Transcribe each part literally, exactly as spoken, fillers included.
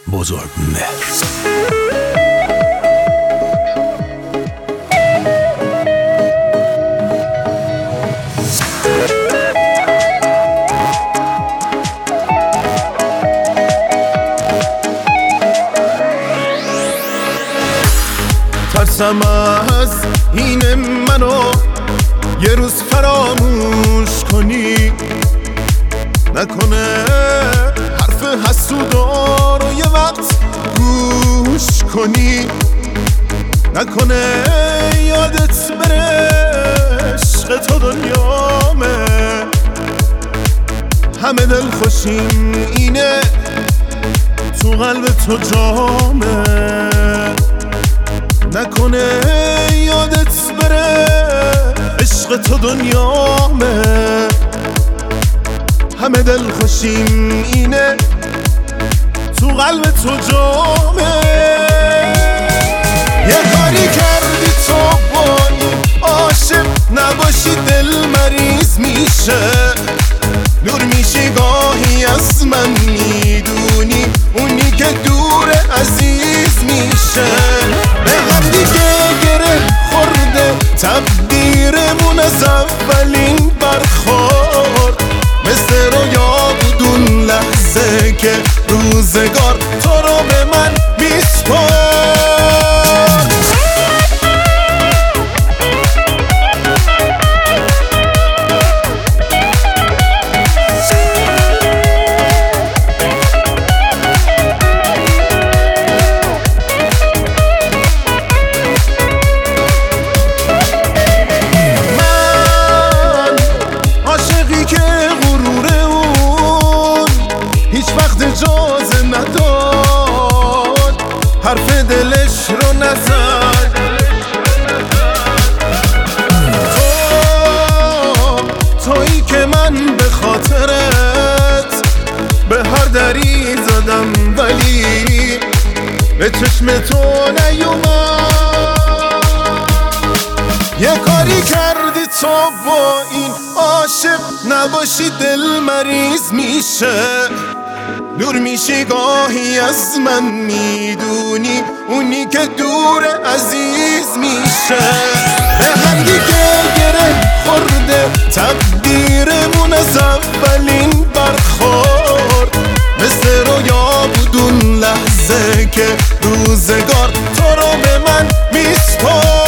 بزرگ مهر. ترسم از این منو یه روز فراموش کنی، نکنه حرف حسودا رو یه وقت گوش کنی، نکنه یادت بره عشق تو دنیامه، همه دل خوشیم اینه تو قلب تو جامه، نکنه یادت بره عشق تو دنیامه، همه دل خوشیم اینه تو قلب تو جامه. یه کاری کردی تو با این عاشق نباشی دل مریض میشه، دور میشی گاهی از من میدونی اونی که دور عزیز میشه، به هم دیگه گره خورده تقدیرمون از اولین برخورد، مثل رویا بود اون لحظه که روزگار تو رو به من میسپرد. اجازه نداد حرف دلش رو نزد، تو تویی که من به خاطرت به هر دری زدم ولی به چشم تو نیومد. یه کاری کردی تو با این عاشق نباشی دل مریض میشه، دور میشی گاهی از من میدونی اونی که دور عزیز میشه، به هم دیگه گره خورده تقدیرمون از اولین برخورد، مثل رویا بود اون لحظه که روزگار تو رو به من میسپرد.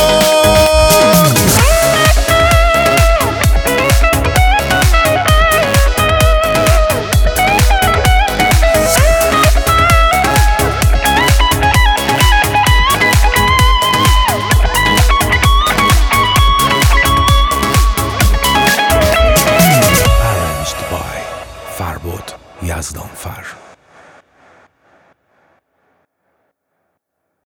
فربود یزدانفر.